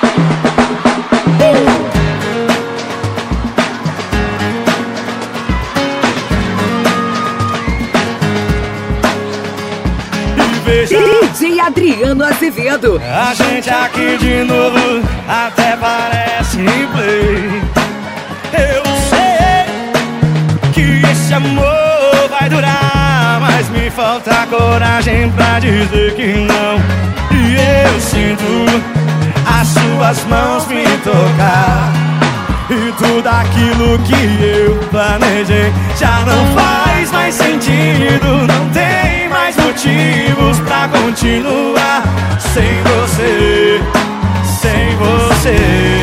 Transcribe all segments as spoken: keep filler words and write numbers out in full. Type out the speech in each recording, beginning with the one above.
D J Adriano Azevedo. A gente aqui de novo, até parece play. Eu sei que esse amor vai durar, mas me falta coragem pra dizer que não. E eu sinto as suas mãos me tocar, e tudo aquilo que eu planejei já não faz mais sentido. Não tem mais motivos pra continuar sem você, sem você.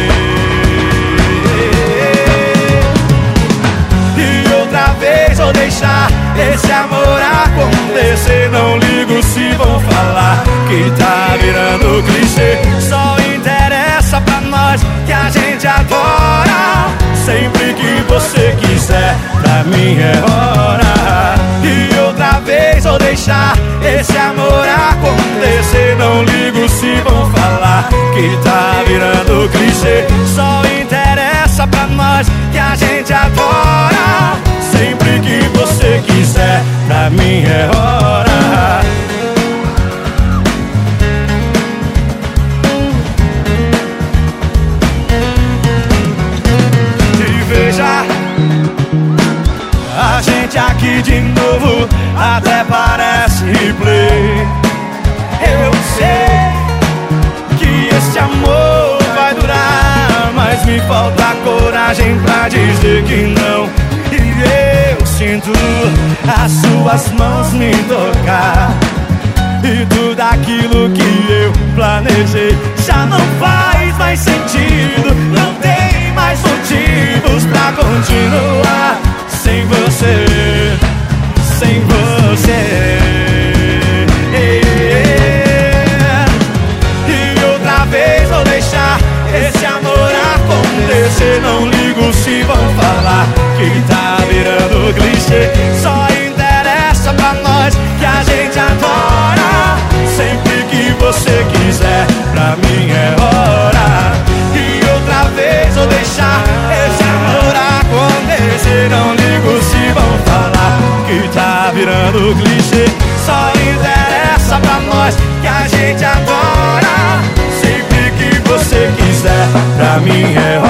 E outra vez vou deixar esse amor acontecer. Não ligo se vão falar que tá virando clichê. Só interessa pra nós que a gente adora. Sempre que você quiser, pra mim é hora. E outra vez vou deixar esse amor acontecer. Não ligo se vão falar que tá virando clichê. Só interessa pra nós que a gente adora. Sempre que você quiser, pra mim é hora. A gente aqui de novo, até parece play. Eu sei que esse amor vai durar, mas me falta coragem pra dizer que não. E eu sinto as suas mãos me tocar, e tudo aquilo que eu planejei já não faz mais sentido. Não tem mais motivos pra continuar sem você, sem você. E outra vez vou deixar esse amor acontecer. Não ligo se vão falar que tá virando clichê. Só interessa pra nós que a gente adora. Sempre que você quiser, pra mim é hora. E outra vez vou deixar esse amor acontecer. Não ligo se vão falar que tá virando clichê. Só interessa pra nós que a gente adora. Sempre que você quiser, pra mim é hora.